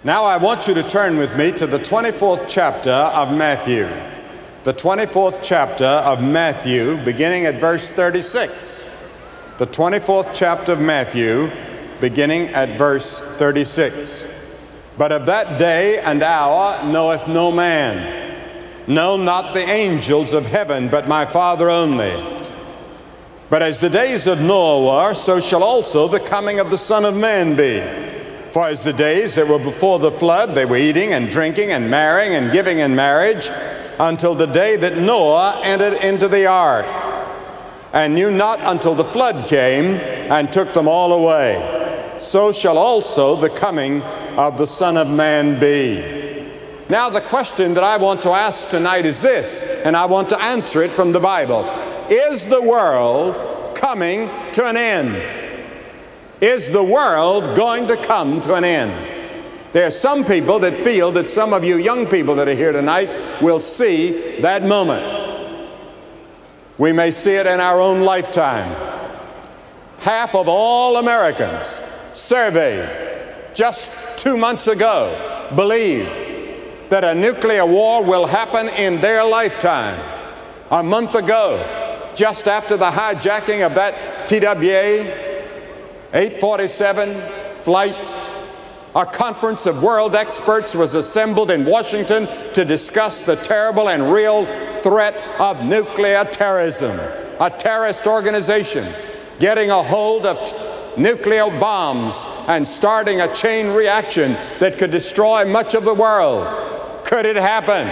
Now I want you to turn with me to the 24th chapter of Matthew. The 24th chapter of Matthew, beginning at verse 36. The 24th chapter of Matthew, beginning at verse 36. But of that day and hour knoweth no man, no, not the angels of heaven, but my Father only. But as the days of Noah were, so shall also the coming of the Son of Man be. For as the days that were before the flood, they were eating and drinking and marrying and giving in marriage, until the day that Noah entered into the ark, and knew not until the flood came and took them all away. So shall also the coming of the Son of Man be. Now the question that I want to ask tonight is this, and I want to answer it from the Bible. Is the world coming to an end? Is the world going to come to an end? There are some people that feel that some of you young people that are here tonight will see that moment. We may see it in our own lifetime. Half of all Americans surveyed just 2 months ago believe that a nuclear war will happen in their lifetime. A month ago, just after the hijacking of that TWA 847 flight, a conference of world experts was assembled in Washington to discuss the terrible and real threat of nuclear terrorism. A terrorist organization getting a hold of nuclear bombs and starting a chain reaction that could destroy much of the world. Could it happen?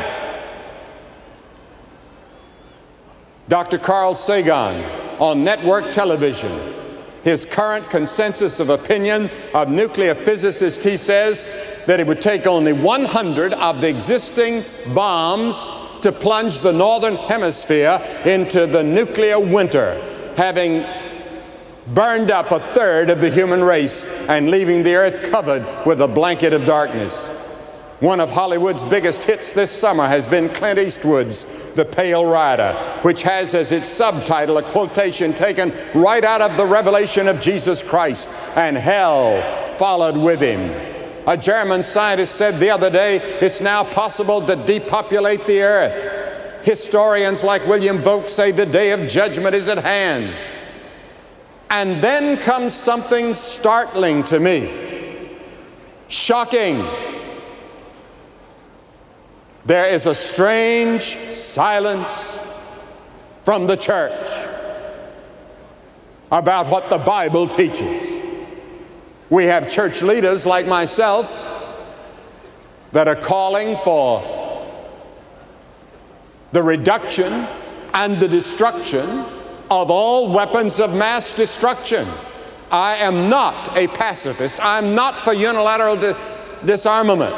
Dr. Carl Sagan on network television, his current consensus of opinion of nuclear physicists, he says that it would take only 100 of the existing bombs to plunge the northern hemisphere into the nuclear winter, having burned up a third of the human race and leaving the earth covered with a blanket of darkness. One of Hollywood's biggest hits this summer has been Clint Eastwood's The Pale Rider, which has as its subtitle a quotation taken right out of the revelation of Jesus Christ, and hell followed with him. A German scientist said the other day, it's now possible to depopulate the earth. Historians like William Vogt say the day of judgment is at hand. And then comes something startling to me, shocking. There is a strange silence from the church about what the Bible teaches. We have church leaders like myself that are calling for the reduction and the destruction of all weapons of mass destruction. I am not a pacifist. I'm not for unilateral disarmament.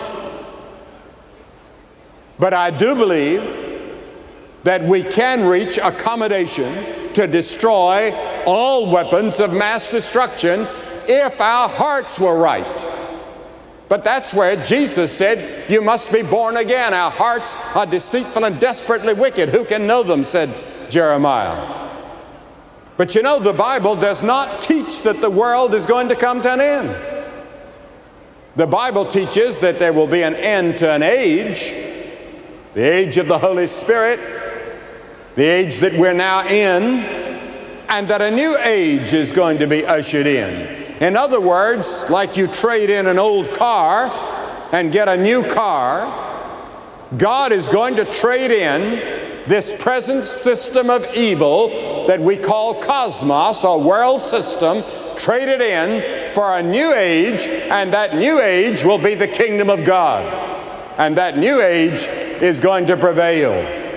But I do believe that we can reach accommodation to destroy all weapons of mass destruction if our hearts were right. But that's where Jesus said, you must be born again. Our hearts are deceitful and desperately wicked. Who can know them, said Jeremiah. But you know, the Bible does not teach that the world is going to come to an end. The Bible teaches that there will be an end to an age, the age of the Holy Spirit, the age that we're now in, and that a new age is going to be ushered in. In other words, like you trade in an old car and get a new car, God is going to trade in this present system of evil that we call cosmos, or world system, trade it in for a new age, and that new age will be the kingdom of God. And that new age is going to prevail.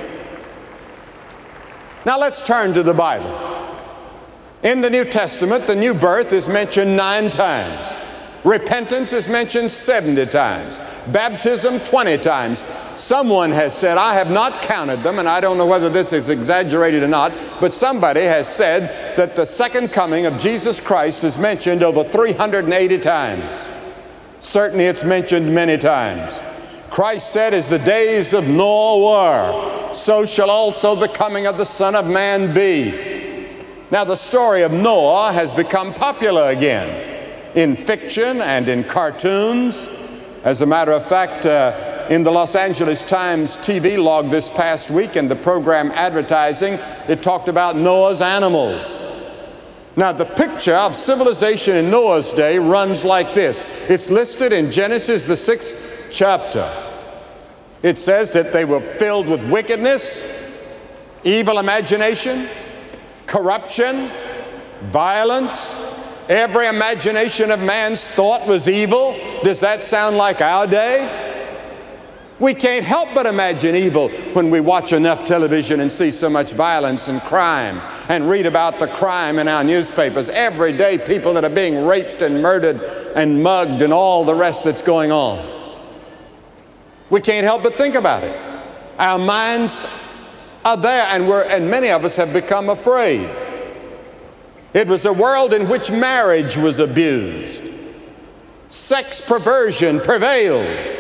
Now let's turn to the Bible. In the New Testament, the new birth is mentioned 9 times. Repentance is mentioned 70 times. Baptism 20 times. Someone has said, I have not counted them, and I don't know whether this is exaggerated or not, but somebody has said that the second coming of Jesus Christ is mentioned over 380 times. Certainly it's mentioned many times. Christ said, as the days of Noah were, so shall also the coming of the Son of Man be. Now, the story of Noah has become popular again in fiction and in cartoons. As a matter of fact, in the Los Angeles Times TV log this past week, in the program Advertising, it talked about Noah's animals. Now, the picture of civilization in Noah's day runs like this. It's listed in Genesis, the 6th chapter. It says that they were filled with wickedness, evil imagination, corruption, violence. Every imagination of man's thought was evil. Does that sound like our day? We can't help but imagine evil when we watch enough television and see so much violence and crime and read about the crime in our newspapers. Every day, people that are being raped and murdered and mugged and all the rest that's going on. We can't help but think about it. Our minds are there, and many of us have become afraid. It was a world in which marriage was abused. Sex perversion prevailed.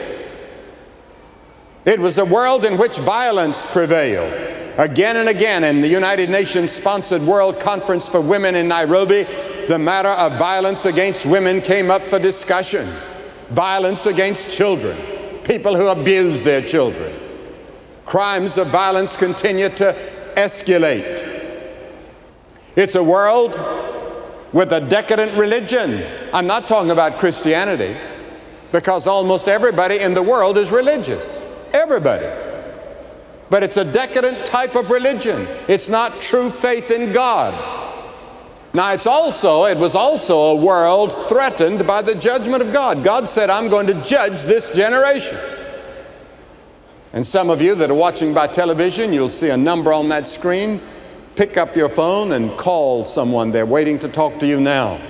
It was a world in which violence prevailed. Again and again, in the United Nations-sponsored World Conference for Women in Nairobi, the matter of violence against women came up for discussion. Violence against children, people who abuse their children. Crimes of violence continue to escalate. It's a world with a decadent religion. I'm not talking about Christianity, because almost everybody in the world is religious. Everybody. But it's a decadent type of religion. It's not true faith in God. Now, it was also a world threatened by the judgment of God. God said, I'm going to judge this generation. And some of you that are watching by television, you'll see a number on that screen. Pick up your phone and call someone. They're waiting to talk to you now.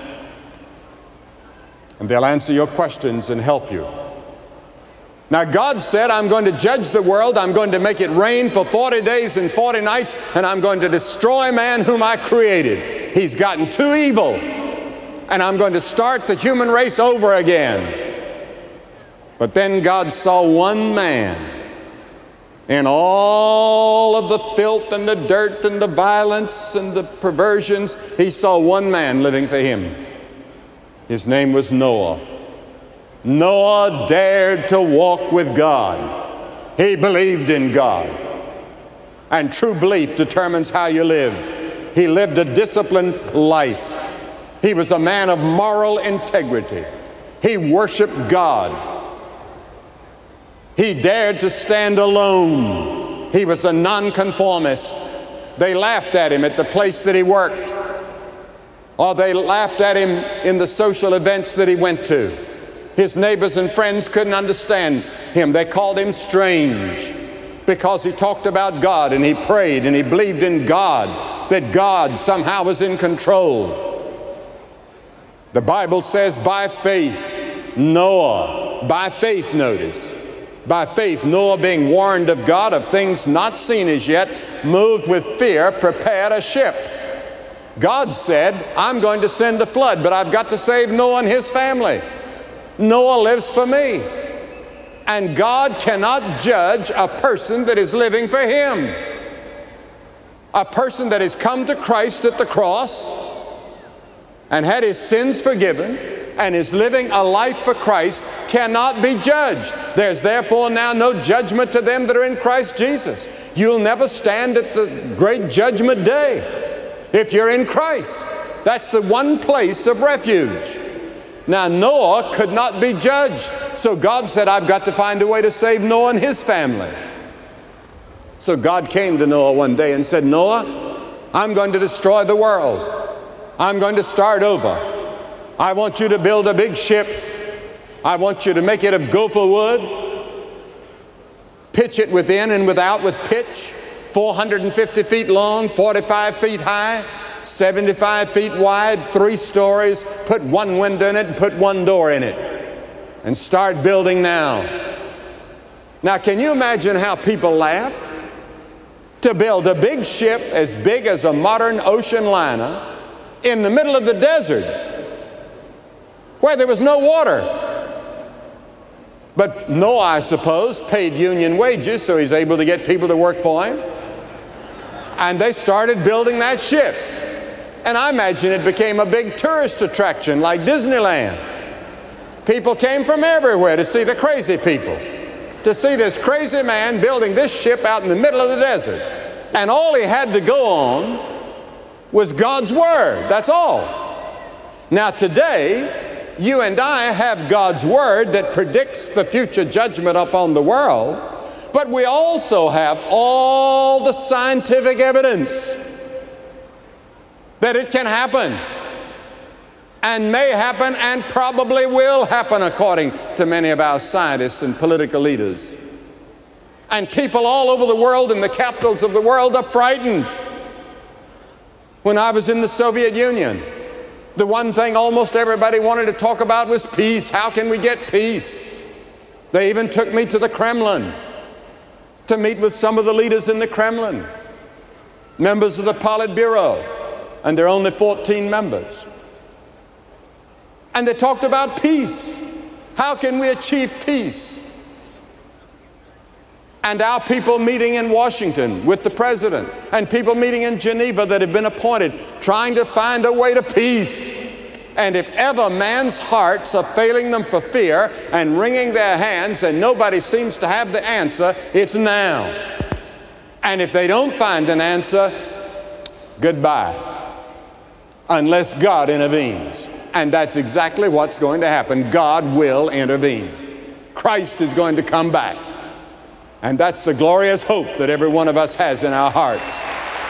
And they'll answer your questions and help you. Now, God said, I'm going to judge the world. I'm going to make it rain for 40 days and 40 nights, and I'm going to destroy man whom I created. He's gotten too evil, and I'm going to start the human race over again. But then God saw one man in all of the filth and the dirt and the violence and the perversions. He saw one man living for him. His name was Noah. Noah dared to walk with God. He believed in God. And true belief determines how you live. He lived a disciplined life. He was a man of moral integrity. He worshiped God. He dared to stand alone. He was a nonconformist. They laughed at him at the place that he worked, or they laughed at him in the social events that he went to. His neighbors and friends couldn't understand him. They called him strange because he talked about God and he prayed and he believed in God, that God somehow was in control. The Bible says by faith, Noah, by faith, notice, by faith, Noah, being warned of God of things not seen as yet, moved with fear, prepared a ship. God said, I'm going to send a flood, but I've got to save Noah and his family. Noah lives for me. And God cannot judge a person that is living for him. A person that has come to Christ at the cross and had his sins forgiven and is living a life for Christ cannot be judged. There's therefore now no judgment to them that are in Christ Jesus. You'll never stand at the great judgment day if you're in Christ. That's the one place of refuge. Now, Noah could not be judged. So God said, I've got to find a way to save Noah and his family. So God came to Noah one day and said, Noah, I'm going to destroy the world. I'm going to start over. I want you to build a big ship. I want you to make it of gopher wood, pitch it within and without with pitch, 450 feet long, 45 feet high, 75 feet wide, 3 stories, put one window in it and put one door in it, and start building now. Now, can you imagine how people laughed? To build a big ship as big as a modern ocean liner in the middle of the desert where there was no water. But Noah, I suppose, paid union wages, so he's able to get people to work for him. And they started building that ship. And I imagine it became a big tourist attraction like Disneyland. People came from everywhere to see the crazy people, to see this crazy man building this ship out in the middle of the desert. And all he had to go on was God's Word. That's all. Now today, you and I have God's Word that predicts the future judgment upon the world, but we also have all the scientific evidence that it can happen, and may happen, and probably will happen, according to many of our scientists and political leaders. And people all over the world, in the capitals of the world, are frightened. When I was in the Soviet Union, the one thing almost everybody wanted to talk about was peace. How can we get peace? They even took me to the Kremlin to meet with some of the leaders in the Kremlin, members of the Politburo, and there are only 14 members. And they talked about peace. How can we achieve peace? And our people meeting in Washington with the president, and people meeting in Geneva that have been appointed, trying to find a way to peace. And if ever man's hearts are failing them for fear and wringing their hands and nobody seems to have the answer, it's now. And if they don't find an answer, goodbye, unless God intervenes. And that's exactly what's going to happen. God will intervene. Christ is going to come back. And that's the glorious hope that every one of us has in our hearts.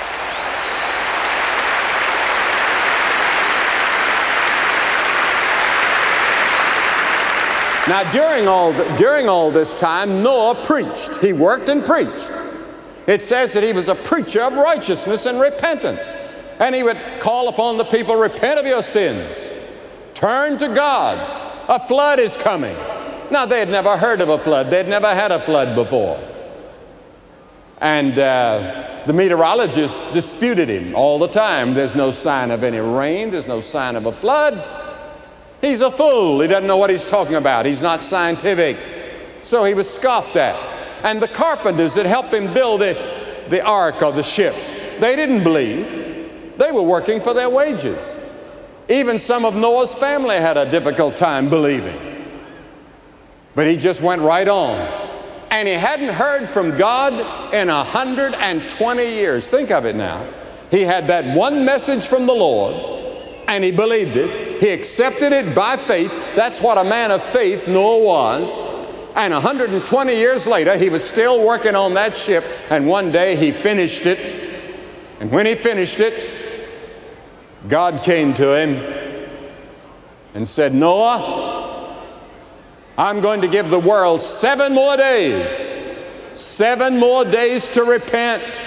Now, during all this time, Noah preached. He worked and preached. It says that he was a preacher of righteousness and repentance. And he would call upon the people, repent of your sins. Turn to God. A flood is coming. Now, they had never heard of a flood. They'd never had a flood before. And the meteorologists disputed him all the time. There's no sign of any rain. There's no sign of a flood. He's a fool. He doesn't know what he's talking about. He's not scientific. So he was scoffed at. And the carpenters that helped him build the ark or the ship, they didn't believe. They were working for their wages. Even some of Noah's family had a difficult time believing. But he just went right on. And he hadn't heard from God in 120 years. Think of it now. He had that one message from the Lord, and he believed it. He accepted it by faith. That's what a man of faith Noah was. And 120 years later, he was still working on that ship, and one day he finished it. And when he finished it, God came to him and said, Noah, I'm going to give the world 7 more days. 7 more days to repent.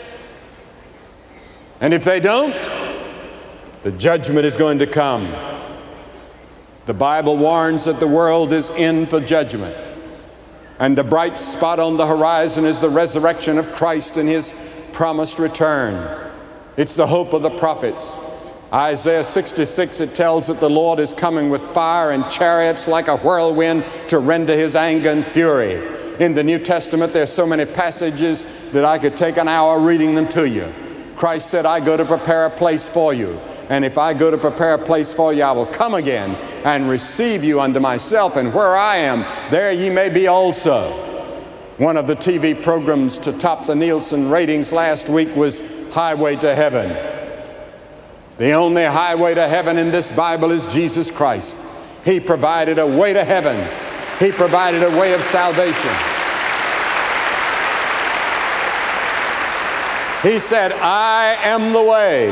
And if they don't, the judgment is going to come. The Bible warns that the world is in for judgment. And the bright spot on the horizon is the resurrection of Christ and His promised return. It's the hope of the prophets. Isaiah 66, it tells that the Lord is coming with fire and chariots like a whirlwind to render His anger and fury. In the New Testament, there's so many passages that I could take an hour reading them to you. Christ said, I go to prepare a place for you. And if I go to prepare a place for you, I will come again and receive you unto myself. And where I am, there ye may be also. One of the TV programs to top the Nielsen ratings last week was Highway to Heaven. The only highway to heaven in this Bible is Jesus Christ. He provided a way to heaven. He provided a way of salvation. He said, I am the way.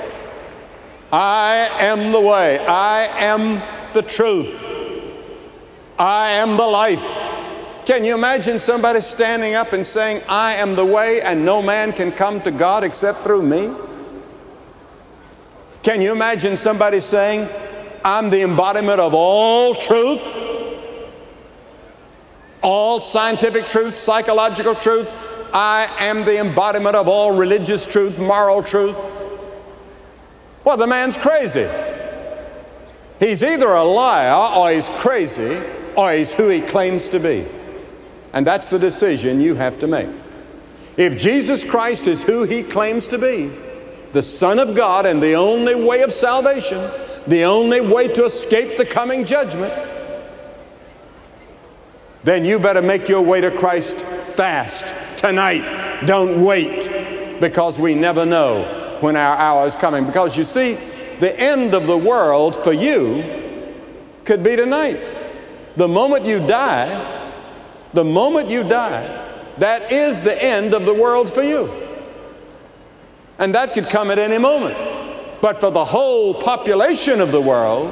I am the way. I am the truth. I am the life. Can you imagine somebody standing up and saying, I am the way and no man can come to God except through me? Can you imagine somebody saying, I'm the embodiment of all truth, all scientific truth, psychological truth. I am the embodiment of all religious truth, moral truth. Well, the man's crazy. He's either a liar or he's crazy or he's who he claims to be. And that's the decision you have to make. If Jesus Christ is who He claims to be, the Son of God and the only way of salvation, the only way to escape the coming judgment, then you better make your way to Christ fast tonight. Don't wait, because we never know when our hour is coming. Because you see, the end of the world for you could be tonight. The moment you die, that is the end of the world for you. And that could come at any moment. But for the whole population of the world,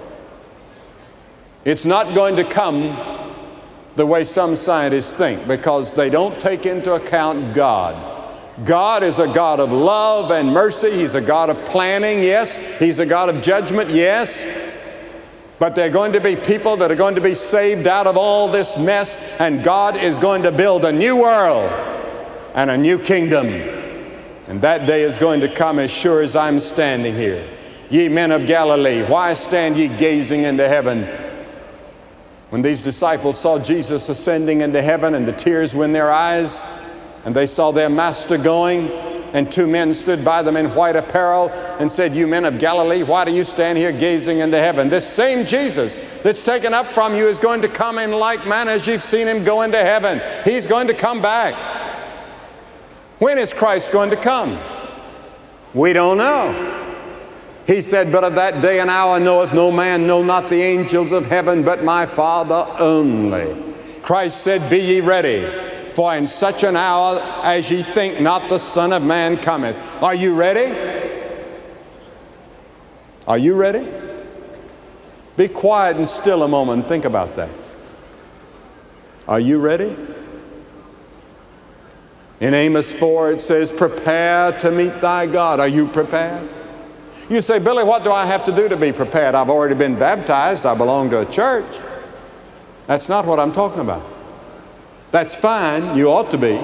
it's not going to come the way some scientists think, because they don't take into account God. God is a God of love and mercy. He's a God of planning, yes. He's a God of judgment, yes. But there are going to be people that are going to be saved out of all this mess, and God is going to build a new world and a new kingdom. And that day is going to come as sure as I'm standing here. Ye men of Galilee, why stand ye gazing into heaven? When these disciples saw Jesus ascending into heaven, and the tears were in their eyes, and they saw their master going, and two men stood by them in white apparel and said, you men of Galilee, why do you stand here gazing into heaven? This same Jesus that's taken up from you is going to come in like manner as you've seen him go into heaven. He's going to come back. When is Christ going to come? We don't know. He said, but of that day and hour knoweth no man, no, not the angels of heaven, but my Father only. Christ said, be ye ready, for in such an hour as ye think not, the Son of Man cometh. Are you ready? Are you ready? Be quiet and still a moment and think about that. Are you ready? In Amos 4 it says, prepare to meet thy God. Are you prepared? You say, Billy, what do I have to do to be prepared? I've already been baptized. I belong to a church. That's not what I'm talking about. That's fine. You ought to be.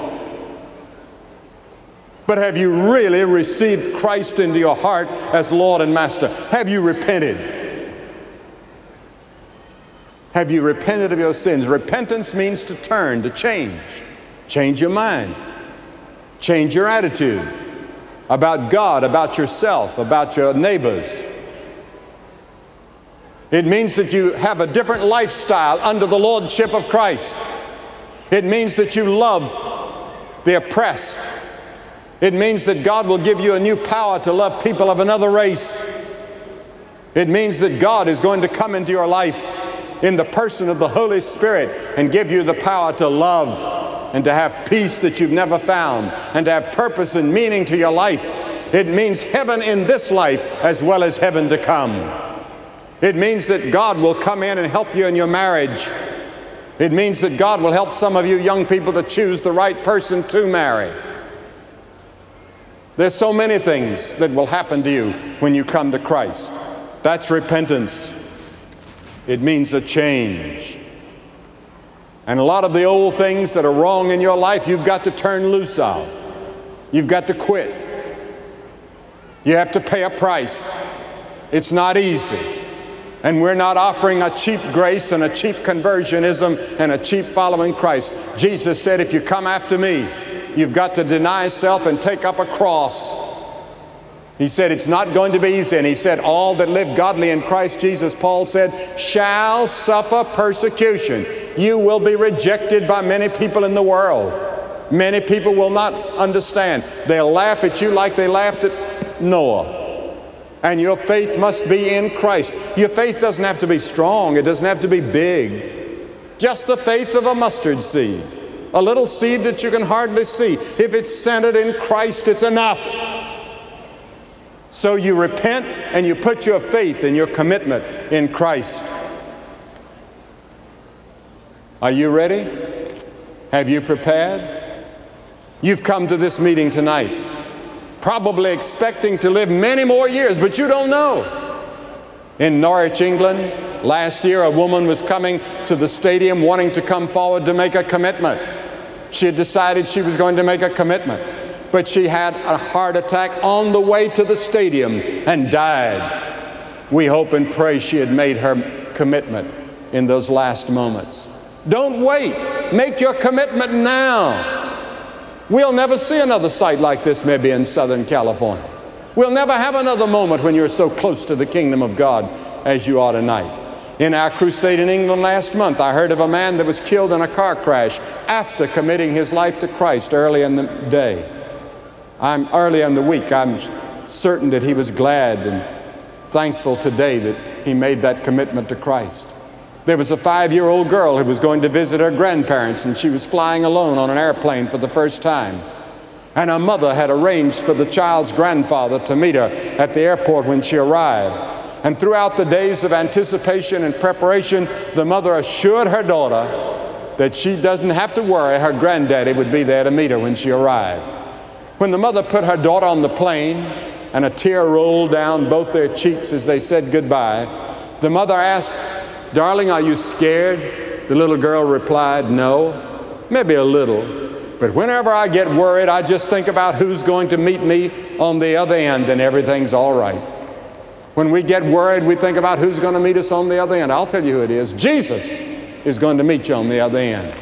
But have you really received Christ into your heart as Lord and Master? Have you repented? Have you repented of your sins? Repentance means to turn, to change. Change your mind. Change your attitude about God, about yourself, about your neighbors. It means that you have a different lifestyle under the lordship of Christ. It means that you love the oppressed. It means that God will give you a new power to love people of another race. It means that God is going to come into your life in the person of the Holy Spirit and give you the power to love and to have peace that you've never found, and to have purpose and meaning to your life. It means heaven in this life as well as heaven to come. It means that God will come in and help you in your marriage. It means that God will help some of you young people to choose the right person to marry. There's so many things that will happen to you when you come to Christ. That's repentance. It means a change. And a lot of the old things that are wrong in your life, you've got to turn loose of. You've got to quit. You have to pay a price. It's not easy. And we're not offering a cheap grace and a cheap conversionism and a cheap following Christ. Jesus said, if you come after me, you've got to deny self and take up a cross. He said it's not going to be easy. And he said all that live godly in Christ Jesus, Paul said, shall suffer persecution. You will be rejected by many people in the world. Many people will not understand. They'll laugh at you like they laughed at Noah. And your faith must be in Christ. Your faith doesn't have to be strong. It doesn't have to be big. Just the faith of a mustard seed. A little seed that you can hardly see. If it's centered in Christ, it's enough. So you repent and you put your faith and your commitment in Christ. Are you ready? Have you prepared? You've come to this meeting tonight, probably expecting to live many more years, but you don't know. In Norwich, England, last year, a woman was coming to the stadium wanting to come forward to make a commitment. She had decided she was going to make a commitment, but she had a heart attack on the way to the stadium and died. We hope and pray she had made her commitment in those last moments. Don't wait. Make your commitment now. We'll never see another sight like this maybe in Southern California. We'll never have another moment when you're so close to the kingdom of God as you are tonight. In our crusade in England last month, I heard of a man that was killed in a car crash after committing his life to Christ early in the day. Early in the week, I'm certain that he was glad and thankful today that he made that commitment to Christ. There was a 5-year-old girl who was going to visit her grandparents, and she was flying alone on an airplane for the first time. And her mother had arranged for the child's grandfather to meet her at the airport when she arrived. And throughout the days of anticipation and preparation, the mother assured her daughter that she doesn't have to worry, her granddaddy would be there to meet her when she arrived. When the mother put her daughter on the plane and a tear rolled down both their cheeks as they said goodbye, the mother asked, "Darling, are you scared?" The little girl replied, "No, maybe a little. But whenever I get worried, I just think about who's going to meet me on the other end, and everything's all right." When we get worried, we think about who's going to meet us on the other end. I'll tell you who it is. Jesus is going to meet you on the other end.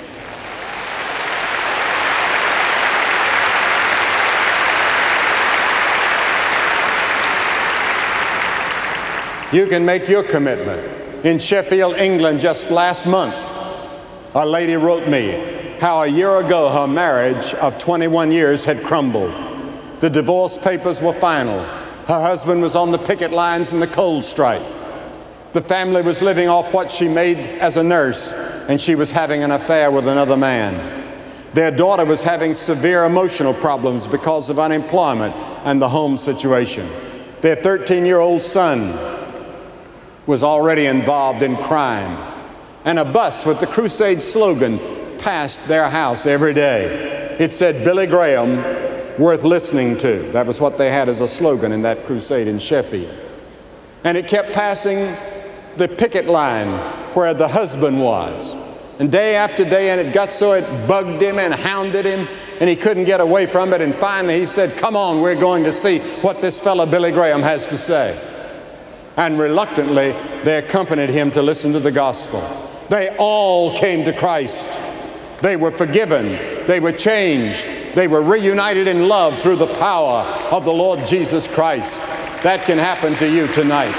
You can make your commitment. In Sheffield, England, just last month, a lady wrote me how a year ago her marriage of 21 years had crumbled. The divorce papers were final. Her husband was on the picket lines in the coal strike. The family was living off what she made as a nurse, and she was having an affair with another man. Their daughter was having severe emotional problems because of unemployment and the home situation. Their 13-year-old son was already involved in crime. And a bus with the crusade slogan passed their house every day. It said, "Billy Graham, worth listening to." That was what they had as a slogan in that crusade in Sheffield. And it kept passing the picket line where the husband was. And day after day, and it got so it bugged him and hounded him, and he couldn't get away from it. And finally he said, "Come on, we're going to see what this fellow Billy Graham has to say." And reluctantly, they accompanied him to listen to the gospel. They all came to Christ. They were forgiven. They were changed. They were reunited in love through the power of the Lord Jesus Christ. That can happen to you tonight.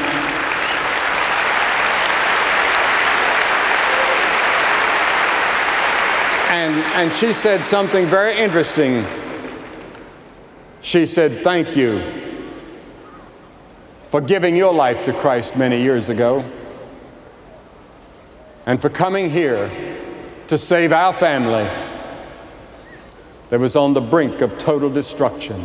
And she said something very interesting. She said, "Thank you for giving your life to Christ many years ago, and for coming here to save our family that was on the brink of total destruction."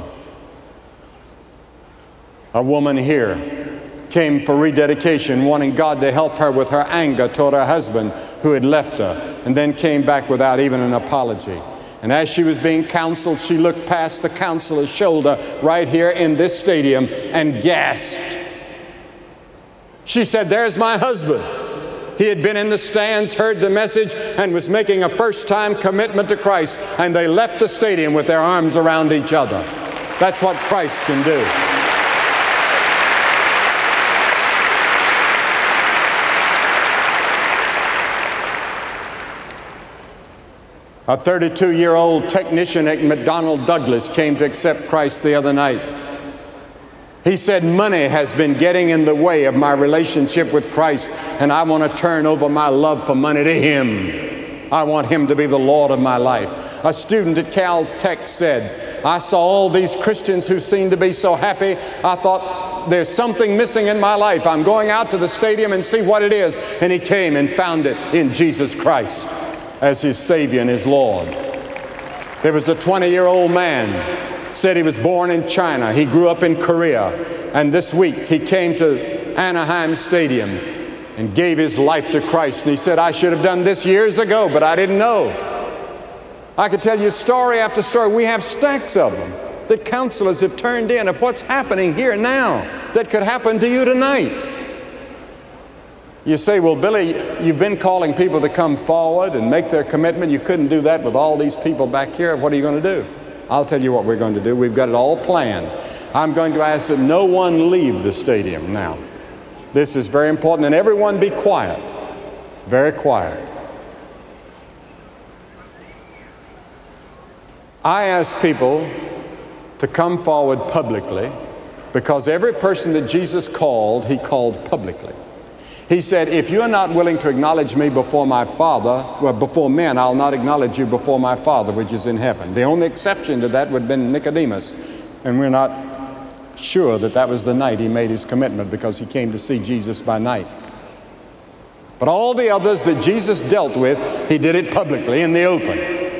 A woman here came for rededication, wanting God to help her with her anger toward her husband who had left her, and then came back without even an apology. And as she was being counseled, she looked past the counselor's shoulder right here in this stadium and gasped. She said, "There's my husband." He had been in the stands, heard the message, and was making a first-time commitment to Christ. And they left the stadium with their arms around each other. That's what Christ can do. A 32-year-old technician at McDonnell Douglas came to accept Christ the other night. He said, "Money has been getting in the way of my relationship with Christ, and I want to turn over my love for money to Him. I want Him to be the Lord of my life." A student at Caltech said, "I saw all these Christians who seemed to be so happy. I thought, there's something missing in my life. I'm going out to the stadium and see what it is." And he came and found it in Jesus Christ as his Savior and his Lord. There was a 20-year-old man, said he was born in China. He grew up in Korea. And this week he came to Anaheim Stadium and gave his life to Christ. And he said, "I should have done this years ago, but I didn't know." I could tell you story after story. We have stacks of them that counselors have turned in of what's happening here now that could happen to you tonight. You say, "Well, Billy, you've been calling people to come forward and make their commitment. You couldn't do that with all these people back here. What are you going to do?" I'll tell you what we're going to do. We've got it all planned. I'm going to ask that no one leave the stadium now. This is very important, and everyone be quiet, very quiet. I ask people to come forward publicly because every person that Jesus called, He called publicly. He said, if you're not willing to acknowledge me before my Father, well, before men, I'll not acknowledge you before my Father, which is in heaven. The only exception to that would have been Nicodemus. And we're not sure that that was the night he made his commitment, because he came to see Jesus by night. But all the others that Jesus dealt with, he did it publicly in the open.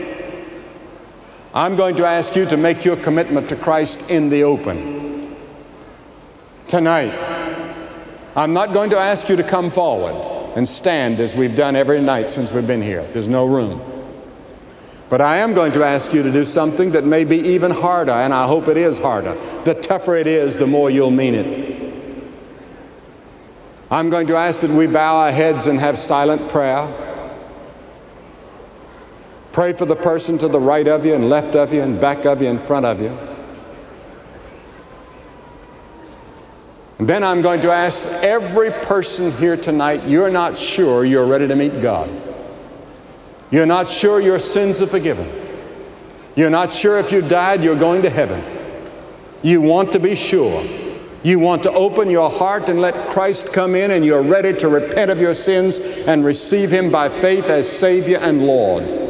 I'm going to ask you to make your commitment to Christ in the open tonight. I'm not going to ask you to come forward and stand as we've done every night since we've been here. There's no room. But I am going to ask you to do something that may be even harder, and I hope it is harder. The tougher it is, the more you'll mean it. I'm going to ask that we bow our heads and have silent prayer. Pray for the person to the right of you and left of you and back of you and front of you. And then I'm going to ask every person here tonight, you're not sure you're ready to meet God. You're not sure your sins are forgiven. You're not sure if you died, you're going to heaven. You want to be sure. You want to open your heart and let Christ come in, and you're ready to repent of your sins and receive Him by faith as Savior and Lord.